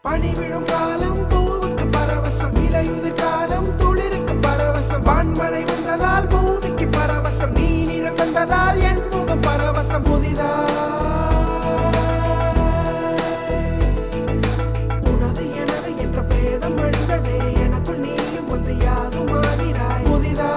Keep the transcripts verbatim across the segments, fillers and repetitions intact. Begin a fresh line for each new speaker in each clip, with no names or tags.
பனிவிழும் காலம் பூவுக்கு பரவசம், இலையுதிர் காலம் துளிருக்கு பரவசம், வான்மழை வந்ததால் பூமிக்கு பரவசம், நீ நிழல் வந்ததால் என் முகம் பரவசம். புதிதா உனது எனது என்ற பேதம் அழிந்ததே, எனக்குள் நீயும் வந்து யாரும் ஆகிறாய். புதிதா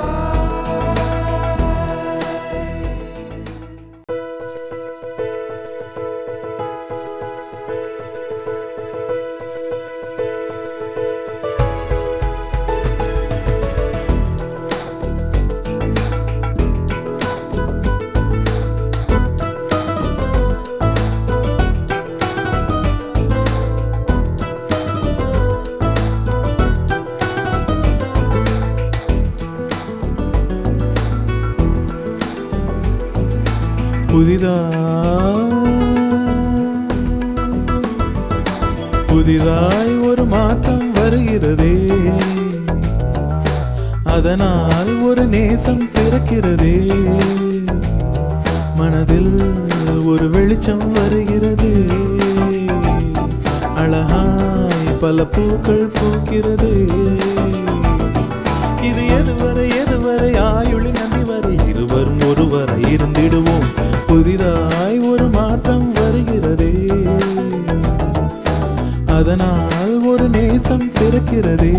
புதிதாய் புதிதாய் ஒரு மாற்றம் வருகிறதே, அதனால் ஒரு நேசம் பிறக்கிறதே, மனதில் ஒரு வெளிச்சம் வருகிறதே, அழகாய் பல பூக்கள் பூக்கிறதே. இது எதுவரை எதுவரை ஆயுளி நந்தி வரை இருவரும் ஒருவரை இருந்திடுவோம். புதிதாய் ஒரு மாற்றம் வருகிறதே, அதனால் ஒரு நேசம் பிறக்கிறதே.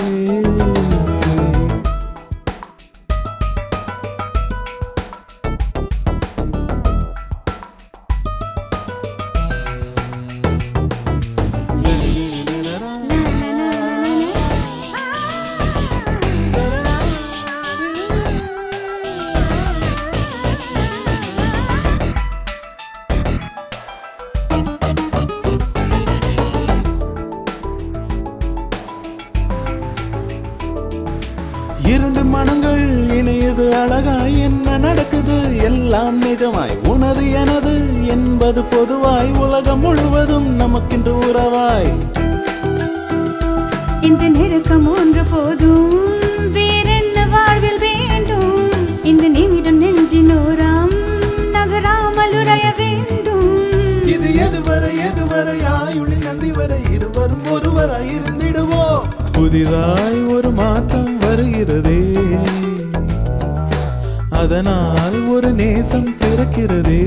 இரண்டு மனங்கள் இணையது அழகாய், என்ன நடக்குது எல்லாம் நிஜமாய், உனது எனது என்பது பொதுவாய், உலகம் முழுவதும் நமக்கென்று உறவாய்.
இந்த நெருக்கம் ஒன்று போதும், வேறென்ன வாழ்வில் வேண்டும், இந்த நிமிடம் நெஞ்சினோராம் நகராமல் உறைய வேண்டும்.
இது எதுவரை எதுவரை ஆயுளி நந்தி வரை இருவரும் ஒருவராய் இருந்திடுவோம். புதிதாய் ஒரு மாற்றம் வருகிறதே, அதனால் ஒரு நேசம் பிறக்கிறதே.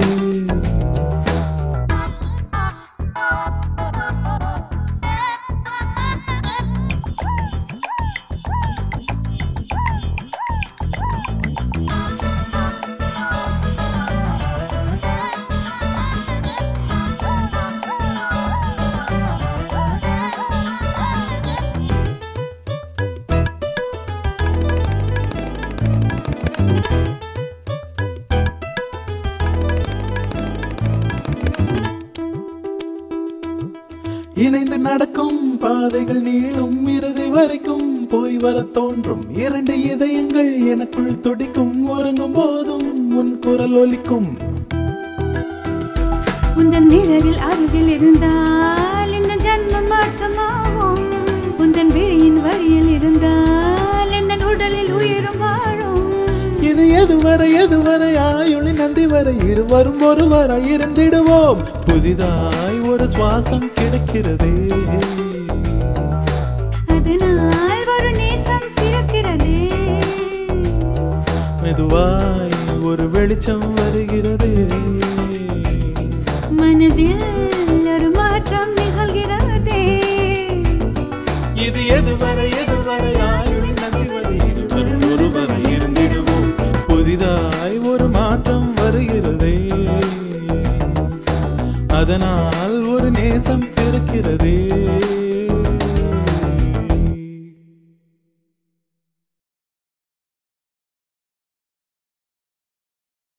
இணைந்து நடக்கும் பாதைகள் நீளும், இறுதி வரைக்கும் போய் வர தோன்றும், இரண்டு இதயங்கள் எனக்குள் துடிக்கும், உறங்கும் போதும் உன் குரல் ஒலிக்கும்.
உந்தன் நிழலில் அருகில் இருந்தால் இந்த ஜன்மம் அர்த்தமாகும், உந்தன் விழியின் வழியில் இருந்தால் இந்த உடலில் உயிரும் வாழும்.
இது எதுவரை எதுவரை ஆயுளி நந்தி வரை இருவரும் ஒருவராய் இருந்திடுவோம். புதிதாய் ஒரு சுவாசம் கிடைக்கிறதே,
அதனால் ஒரு நேசம் பிறக்கிறதே,
மெதுவாய் ஒரு வெளிச்சம் வருகிறதே,
மனதில் ஒரு மாற்றம் நிகழ்கிறதே.
இது எதுவரை எதுவரை ஆயுளி நந்தி வரை இருவரும் ஒருவராய் இருந்திடுவோம். புதிதாய் ஒரு மாற்றம் வருகிறதே, அதனால் ஒரு நேசம் பிறக்கிறதே.